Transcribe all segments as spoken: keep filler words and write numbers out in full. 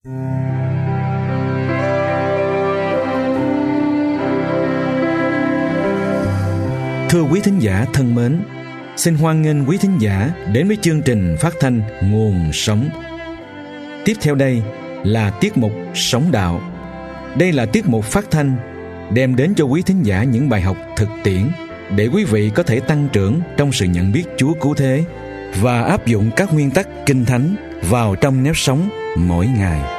Thưa quý thính giả thân mến, xin hoan nghênh quý thính giả đến với chương trình phát thanh Nguồn Sống. Tiếp theo đây là tiết mục Sống Đạo. Đây là tiết mục phát thanh đem đến cho quý thính giả những bài học thực tiễn để quý vị có thể tăng trưởng trong sự nhận biết Chúa cứu thế và áp dụng các nguyên tắc Kinh Thánh vào trong nếp sống mỗi ngày.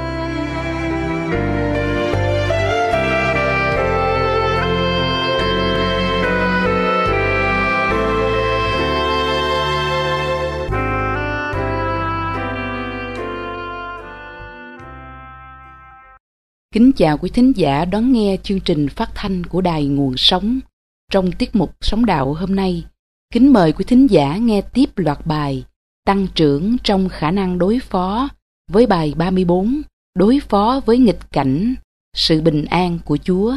Kính chào quý thính giả đón nghe chương trình phát thanh của Đài Nguồn Sống. Trong tiết mục Sống Đạo hôm nay, kính mời quý thính giả nghe tiếp loạt bài Tăng trưởng trong khả năng đối phó với bài ba mươi bốn, Đối phó với nghịch cảnh, sự bình an của Chúa.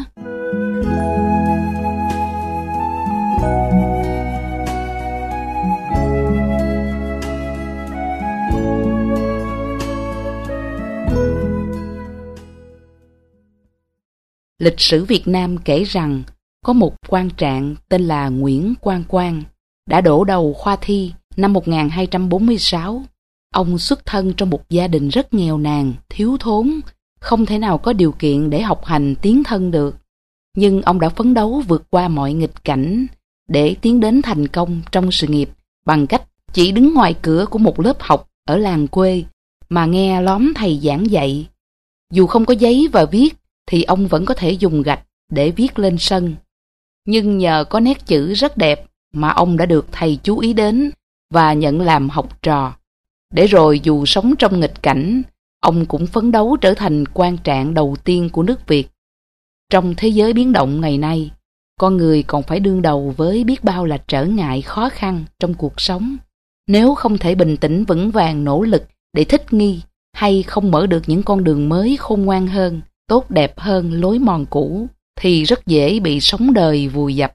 Lịch sử Việt Nam kể rằng có một quan trạng tên là Nguyễn Quang Quang đã đổ đầu khoa thi năm một nghìn hai trăm bốn mươi sáu. Ông xuất thân trong một gia đình rất nghèo nàn, thiếu thốn, không thể nào có điều kiện để học hành tiến thân được. Nhưng ông đã phấn đấu vượt qua mọi nghịch cảnh để tiến đến thành công trong sự nghiệp bằng cách chỉ đứng ngoài cửa của một lớp học ở làng quê mà nghe lóm thầy giảng dạy. Dù không có giấy và viết thì ông vẫn có thể dùng gạch để viết lên sân. Nhưng nhờ có nét chữ rất đẹp mà ông đã được thầy chú ý đến và nhận làm học trò. Để rồi dù sống trong nghịch cảnh, ông cũng phấn đấu trở thành quan trạng đầu tiên của nước Việt. Trong thế giới biến động ngày nay, con người còn phải đương đầu với biết bao là trở ngại khó khăn trong cuộc sống. Nếu không thể bình tĩnh vững vàng nỗ lực để thích nghi hay không mở được những con đường mới khôn ngoan hơn, tốt đẹp hơn lối mòn cũ, thì rất dễ bị sống đời vùi dập.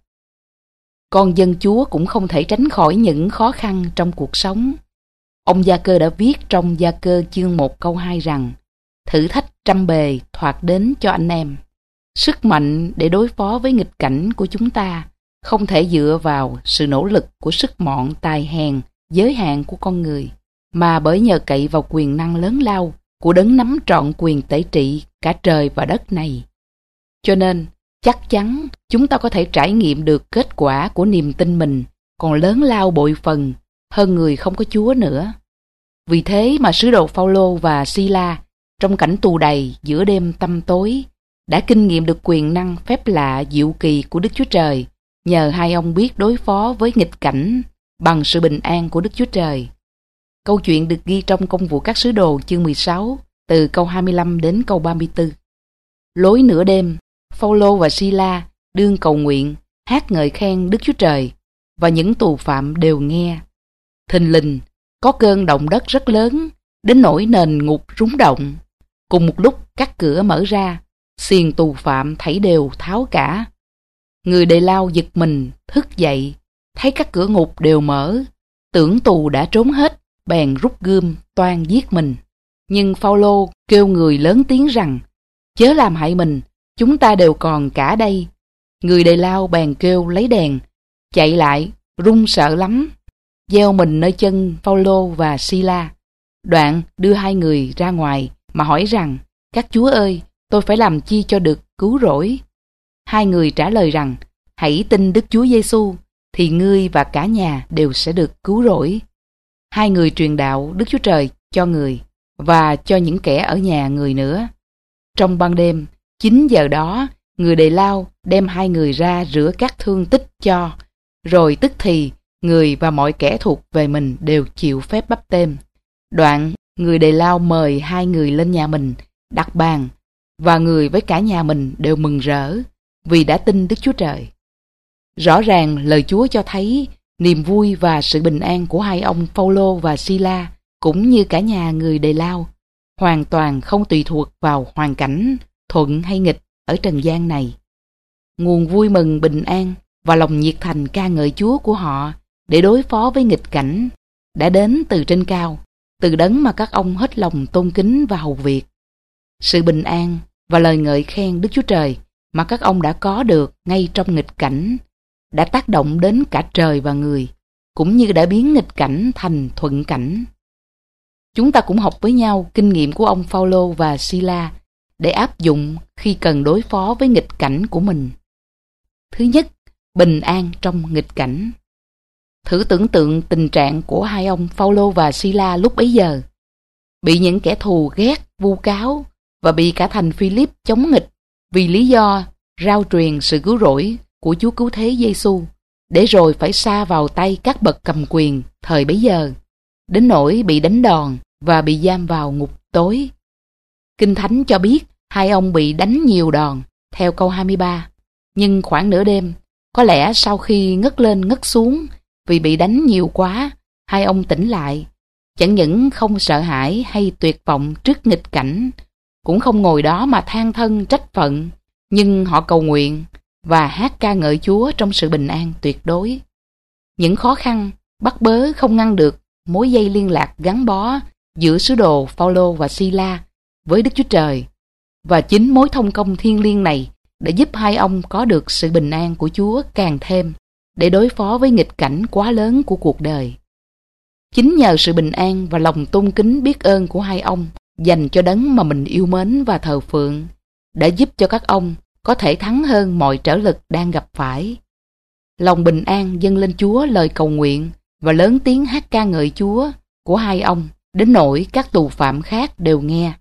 Con dân Chúa cũng không thể tránh khỏi những khó khăn trong cuộc sống. Ông Gia Cơ đã viết trong Gia Cơ chương một câu hai rằng: thử thách trăm bề thoạt đến cho anh em. Sức mạnh để đối phó với nghịch cảnh của chúng ta không thể dựa vào sự nỗ lực của sức mọn tài hèn, giới hạn của con người, mà bởi nhờ cậy vào quyền năng lớn lao của đấng nắm trọn quyền tể trị cả trời và đất này. Cho nên, chắc chắn chúng ta có thể trải nghiệm được kết quả của niềm tin mình còn lớn lao bội phần hơn người không có Chúa nữa. Vì thế mà sứ đồ Phao-lô và Si-la trong cảnh tù đầy giữa đêm tăm tối đã kinh nghiệm được quyền năng phép lạ diệu kỳ của Đức Chúa Trời, nhờ hai ông biết đối phó với nghịch cảnh bằng sự bình an của Đức Chúa Trời. Câu chuyện được ghi trong Công vụ các sứ đồ chương mười sáu, từ câu hai mươi lăm đến câu ba mươi tư. Lối nửa đêm, Phao-lô và Si-la đương cầu nguyện, hát ngợi khen Đức Chúa Trời, và những tù phạm đều nghe. Thình lình, có cơn động đất rất lớn, đến nỗi nền ngục rúng động. Cùng một lúc các cửa mở ra, xiềng tù phạm thảy đều tháo cả. Người Đề Lao giật mình, thức dậy, thấy các cửa ngục đều mở, tưởng tù đã trốn hết, bèn rút gươm toan giết mình. Nhưng Phao-lô kêu người lớn tiếng rằng: chớ làm hại mình, chúng ta đều còn cả đây. Người Đề Lao bèn kêu lấy đèn, chạy lại, run sợ lắm, gieo mình nơi chân Phao-lô và Si-la. Đoạn đưa hai người ra ngoài mà hỏi rằng: các chúa ơi, tôi phải làm chi cho được cứu rỗi? Hai người trả lời rằng: hãy tin Đức Chúa Giêsu, thì ngươi và cả nhà đều sẽ được cứu rỗi. Hai người truyền đạo Đức Chúa Trời cho người và cho những kẻ ở nhà người nữa. Trong ban đêm, chín giờ đó, người Đề Lao đem hai người ra rửa các thương tích cho, rồi tức thì người và mọi kẻ thuộc về mình đều chịu phép báp têm. Đoạn, người Đề Lao mời hai người lên nhà mình, đặt bàn, và người với cả nhà mình đều mừng rỡ, vì đã tin Đức Chúa Trời. Rõ ràng lời Chúa cho thấy niềm vui và sự bình an của hai ông Phao-lô và Si-la, cũng như cả nhà người Đề Lao, hoàn toàn không tùy thuộc vào hoàn cảnh thuận hay nghịch ở trần gian này. Nguồn vui mừng bình an và lòng nhiệt thành ca ngợi Chúa của họ để đối phó với nghịch cảnh đã đến từ trên cao từ đấng mà các ông hết lòng tôn kính và hầu việc. Sự bình an và lời ngợi khen Đức Chúa Trời mà các ông đã có được ngay trong nghịch cảnh đã tác động đến cả trời và người, cũng như đã biến nghịch cảnh thành thuận cảnh. Chúng ta cũng học với nhau kinh nghiệm của ông Phao-lô và Si-la để áp dụng khi cần đối phó với nghịch cảnh của mình. Thứ nhất, bình an trong nghịch cảnh. Thử tưởng tượng tình trạng của hai ông Phao-lô và Si-la lúc bấy giờ, bị những kẻ thù ghét, vu cáo và bị cả thành Phi-líp chống nghịch vì lý do rao truyền sự cứu rỗi của Chúa Cứu Thế Giê-xu, để rồi phải sa vào tay các bậc cầm quyền thời bấy giờ, đến nỗi bị đánh đòn và bị giam vào ngục tối. Kinh Thánh cho biết hai ông bị đánh nhiều đòn, theo câu hai mươi ba, nhưng khoảng nửa đêm, có lẽ sau khi ngất lên ngất xuống vì bị đánh nhiều quá, hai ông tỉnh lại, chẳng những không sợ hãi hay tuyệt vọng trước nghịch cảnh, cũng không ngồi đó mà than thân trách phận, nhưng họ cầu nguyện và hát ca ngợi Chúa trong sự bình an tuyệt đối. Những khó khăn, bắt bớ không ngăn được mối dây liên lạc gắn bó giữa sứ đồ Phao-lô và Si-la với Đức Chúa Trời, và chính mối thông công thiêng liêng này đã giúp hai ông có được sự bình an của Chúa càng thêm để đối phó với nghịch cảnh quá lớn của cuộc đời. Chính nhờ sự bình an và lòng tôn kính biết ơn của hai ông dành cho đấng mà mình yêu mến và thờ phượng đã giúp cho các ông có thể thắng hơn mọi trở lực đang gặp phải. Lòng bình an dâng lên Chúa lời cầu nguyện và lớn tiếng hát ca ngợi Chúa của hai ông đến nỗi các tù phạm khác đều nghe.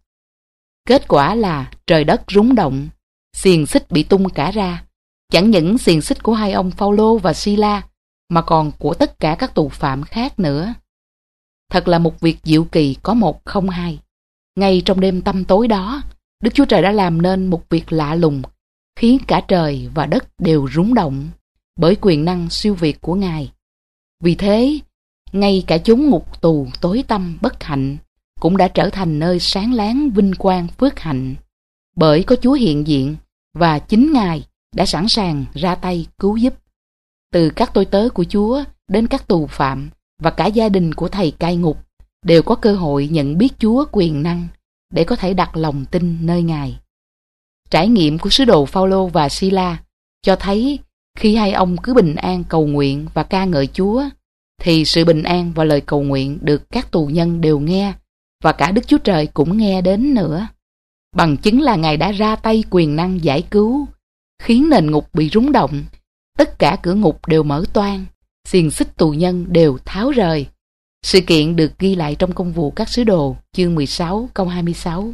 Kết quả là trời đất rúng động, xiềng xích bị tung cả ra, chẳng những xiềng xích của hai ông Phao-lô và Si-la mà còn của tất cả các tù phạm khác nữa. Thật là một việc diệu kỳ có một không hai. Ngay trong đêm tăm tối đó, Đức Chúa Trời đã làm nên một việc lạ lùng, khiến cả trời và đất đều rúng động bởi quyền năng siêu việt của Ngài. Vì thế, ngay cả chốn ngục tù tối tăm bất hạnh cũng đã trở thành nơi sáng láng vinh quang phước hạnh, bởi có Chúa hiện diện và chính Ngài đã sẵn sàng ra tay cứu giúp. Từ các tôi tớ của Chúa đến các tù phạm và cả gia đình của thầy cai ngục đều có cơ hội nhận biết Chúa quyền năng để có thể đặt lòng tin nơi Ngài. Trải nghiệm của sứ đồ Phao-lô và Si-la cho thấy khi hai ông cứ bình an cầu nguyện và ca ngợi Chúa, thì sự bình an và lời cầu nguyện được các tù nhân đều nghe, và cả Đức Chúa Trời cũng nghe đến nữa. Bằng chứng là Ngài đã ra tay quyền năng giải cứu, khiến nền ngục bị rúng động, tất cả cửa ngục đều mở toang, xiềng xích tù nhân đều tháo rời. Sự kiện được ghi lại trong Công vụ các sứ đồ, chương mười sáu, câu hai mươi sáu.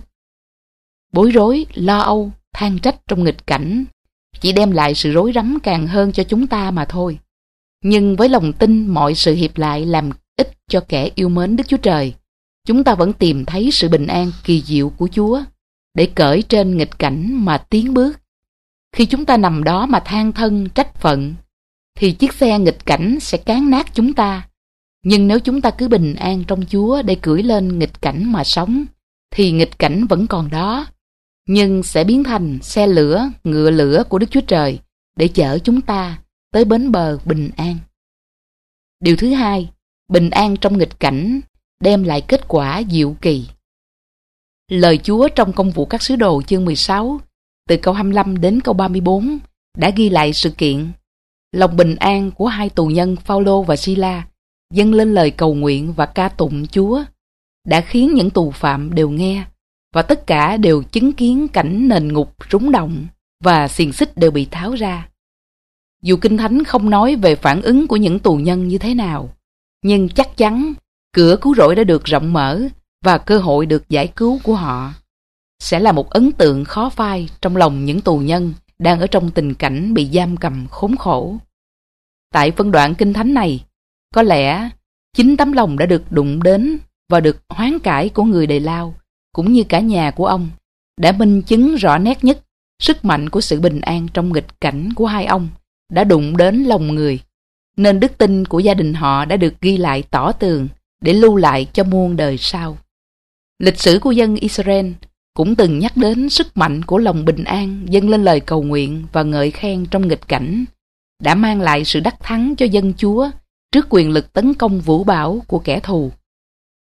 Bối rối, lo âu, than trách trong nghịch cảnh chỉ đem lại sự rối rắm càng hơn cho chúng ta mà thôi. Nhưng với lòng tin mọi sự hiệp lại làm ích cho kẻ yêu mến Đức Chúa Trời, chúng ta vẫn tìm thấy sự bình an kỳ diệu của Chúa để cởi trên nghịch cảnh mà tiến bước. Khi chúng ta nằm đó mà than thân trách phận, thì chiếc xe nghịch cảnh sẽ cán nát chúng ta. Nhưng nếu chúng ta cứ bình an trong Chúa để cưỡi lên nghịch cảnh mà sống, thì nghịch cảnh vẫn còn đó, nhưng sẽ biến thành xe lửa, ngựa lửa của Đức Chúa Trời để chở chúng ta tới bến bờ bình an. Điều thứ hai, bình an trong nghịch cảnh đem lại kết quả diệu kỳ. Lời Chúa trong Công vụ các sứ đồ chương mười sáu, từ câu hai mươi lăm đến câu ba mươi bốn đã ghi lại sự kiện lòng bình an của hai tù nhân Phao-lô và Si-la dâng lên lời cầu nguyện và ca tụng Chúa đã khiến những tù phạm đều nghe, và tất cả đều chứng kiến cảnh nền ngục rúng động và xiềng xích đều bị tháo ra. Dù Kinh Thánh không nói về phản ứng của những tù nhân như thế nào, nhưng chắc chắn cửa cứu rỗi đã được rộng mở và cơ hội được giải cứu của họ sẽ là một ấn tượng khó phai trong lòng những tù nhân đang ở trong tình cảnh bị giam cầm khốn khổ. Tại phân đoạn Kinh Thánh này, có lẽ chính tấm lòng đã được đụng đến và được hoán cải của người Đề Lao, cũng như cả nhà của ông, đã minh chứng rõ nét nhất sức mạnh của sự bình an trong nghịch cảnh của hai ông đã đụng đến lòng người, nên đức tin của gia đình họ đã được ghi lại tỏ tường để lưu lại cho muôn đời sau. Lịch sử của dân Israel cũng từng nhắc đến sức mạnh của lòng bình an dâng lên lời cầu nguyện và ngợi khen trong nghịch cảnh đã mang lại sự đắc thắng cho dân Chúa trước quyền lực tấn công vũ bão của kẻ thù.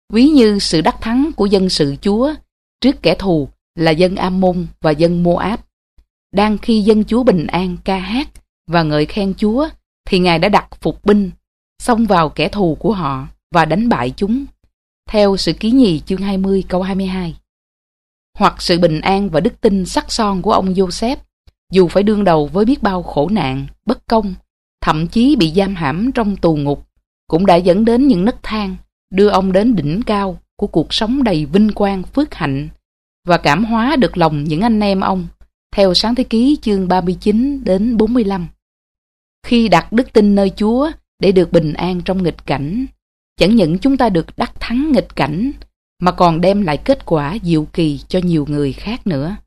ví như sự đắc thắng của dân sự Chúa trước kẻ thù là dân Am-môn và dân Mô-áp. Đang khi dân Chúa bình an ca hát và ngợi khen Chúa, thì Ngài đã đặt phục binh, xông vào kẻ thù của họ và đánh bại chúng. Theo Sử Ký Nhì chương hai mươi câu hai mươi hai. Hoặc sự bình an và đức tin sắc son của ông Giô-xép, dù phải đương đầu với biết bao khổ nạn, bất công, thậm chí bị giam hãm trong tù ngục, cũng đã dẫn đến những nấc thang, đưa ông đến đỉnh cao của cuộc sống đầy vinh quang phước hạnh và cảm hóa được lòng những anh em ông, theo Sáng Thế Ký chương ba mươi chín đến bốn mươi lăm. Khi đặt đức tin nơi Chúa để được bình an trong nghịch cảnh, chẳng những chúng ta được đắc thắng nghịch cảnh, mà còn đem lại kết quả diệu kỳ cho nhiều người khác nữa.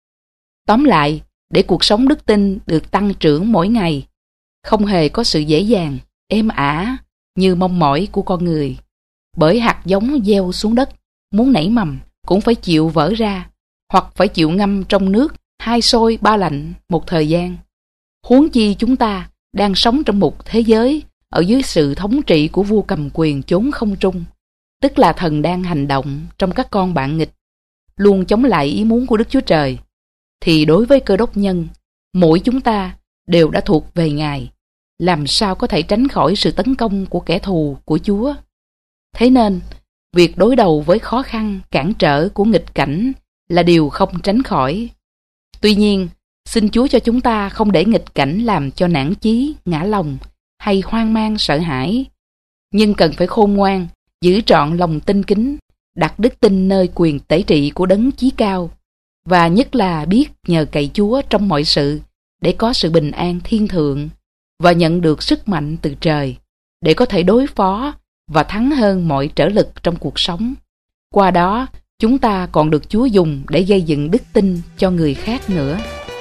Tóm lại, để cuộc sống đức tin được tăng trưởng mỗi ngày, không hề có sự dễ dàng, êm ả như mong mỏi của con người. Bởi hạt giống gieo xuống đất, muốn nảy mầm cũng phải chịu vỡ ra, hoặc phải chịu ngâm trong nước hai sôi ba lạnh một thời gian. Huống chi chúng ta đang sống trong một thế giới ở dưới sự thống trị của vua cầm quyền chốn không trung, tức là thần đang hành động trong các con bạn nghịch, luôn chống lại ý muốn của Đức Chúa Trời. Thì đối với Cơ Đốc nhân, mỗi chúng ta đều đã thuộc về Ngài, làm sao có thể tránh khỏi sự tấn công của kẻ thù của Chúa. Thế nên, việc đối đầu với khó khăn, cản trở của nghịch cảnh là điều không tránh khỏi. Tuy nhiên, xin Chúa cho chúng ta không để nghịch cảnh làm cho nản chí, ngã lòng hay hoang mang sợ hãi, nhưng cần phải khôn ngoan, giữ trọn lòng tin kính, đặt đức tin nơi quyền tể trị của Đấng Chí Cao, và nhất là biết nhờ cậy Chúa trong mọi sự để có sự bình an thiên thượng và nhận được sức mạnh từ trời để có thể đối phó và thắng hơn mọi trở lực trong cuộc sống. Qua đó, chúng ta còn được Chúa dùng để gây dựng đức tin cho người khác nữa.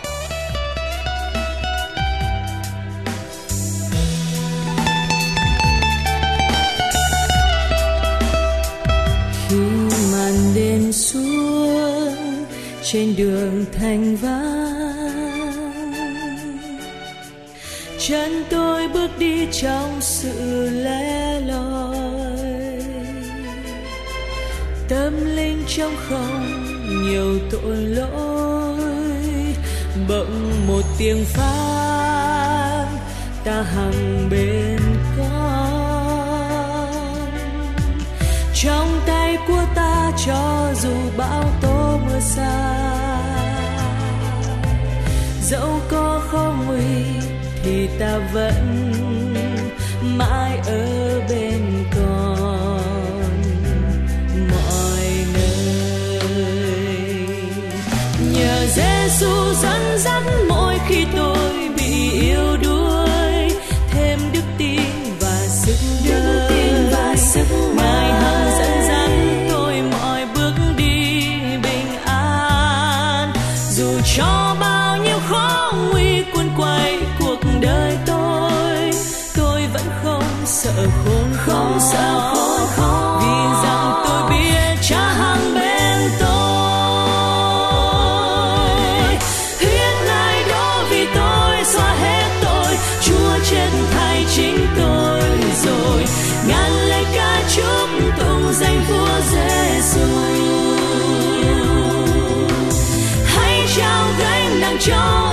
Khi màn đêm xuống trên đường thành vắng, chân tôi bước đi trong sự lẻ loi, tâm linh trong không nhiều tội lỗi. Bỗng một tiếng phán ta hằng bên con, trong tay của ta cho dù bão tố mưa xa, dẫu có không nguy thì ta vẫn mãi ở bên con mọi nơi. Nhờ Giêsu dẫn dắt mỗi khi tôi bị yếu đuối, thêm đức tin và sức đời. Ngài hằng dẫn dắt tôi mọi bước đi bình an, dù cho bao nhiêu khó nguy cuốn quay cuộc đời tôi, tôi vẫn không sợ khốn khó, sợ khốn khó, vì rằng tôi biết Cha hằng bên tôi. Huyết Ngài đổ vì tôi xóa hết tội, Chúa chết thay chính tôi rồi. Ngàn lời ca chúc tụng danh Chúa Giêsu, hãy trao gánh nặng cho